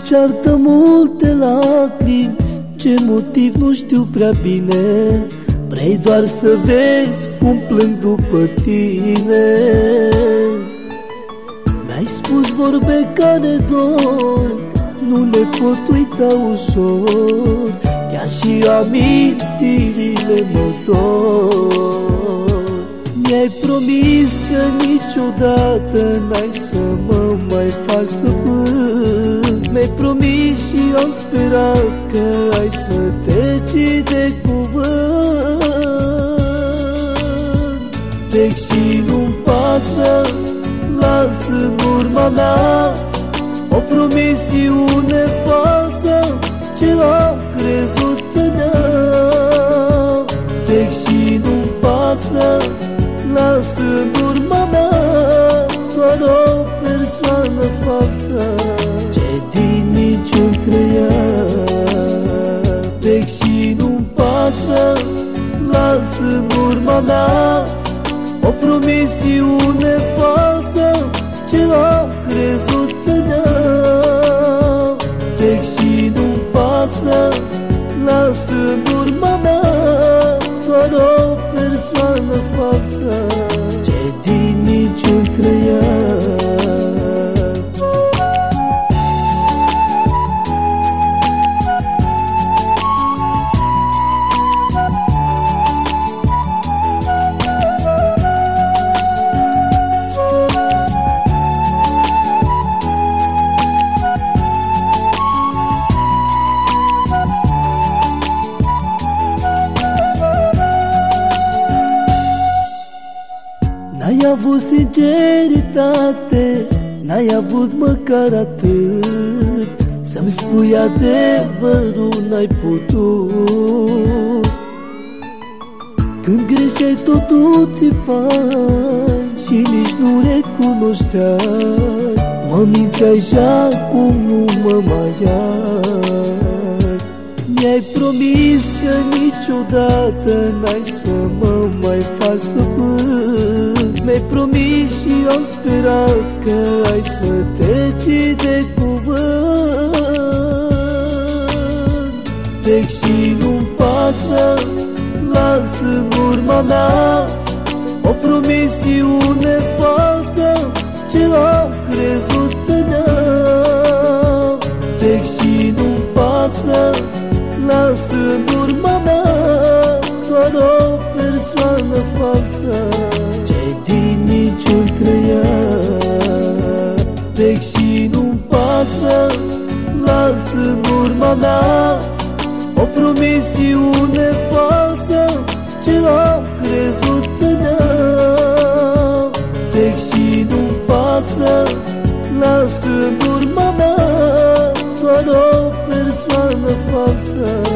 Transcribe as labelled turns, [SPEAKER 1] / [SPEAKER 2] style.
[SPEAKER 1] ceartă multe lacrimi, ce motiv nu știu prea bine. Vrei doar să vezi cum plâng după tine. Mi-ai spus vorbe care dor, nu le pot uita ușor, chiar și amintirile mă dor. Mi-ai promis că niciodată n-ai să mă mai faci să plâng. Mi-ai promis și am sperat că ai să te ții de cuvânt. Plec și nu-mi pasă, las în urma mea o promisiune falsă ce am crezut în ea. Plec și nu-mi pasă, las în urma mea doar o persoană falsă ce din niciun trăia. Plec și nu-mi pasă, las în urma mea o promisiune falsă ce am crezut în ea. Plec și nu-mi pasă, las în urma mea doar o persoană falsă ce din niciun trăia. N-ai avut sinceritate, n-ai avut măcar atât, să-mi spui adevărul n-ai putut. Când greșeai totul țipai și nici nu recunoșteai, mă mințeai și acum nu mă mai ai. Mi-ai promis că niciodată n-ai să mă mai faci să plâng. Mi-ai promis și am sperat că ai să te ții de cuvânt. Plec și nu-mi pasă, las în urma mea o promisiune falsă ce am crezut în ea. Plec și nu-mi pasă, las în urma mea doar o persoană falsă ce din niciun trăia. Plec și nu-mi pasă, las în urma mea o promisiune falsă ce am crezut în ea. Plec și nu-mi pasă, las în urma mea doar o persoană falsă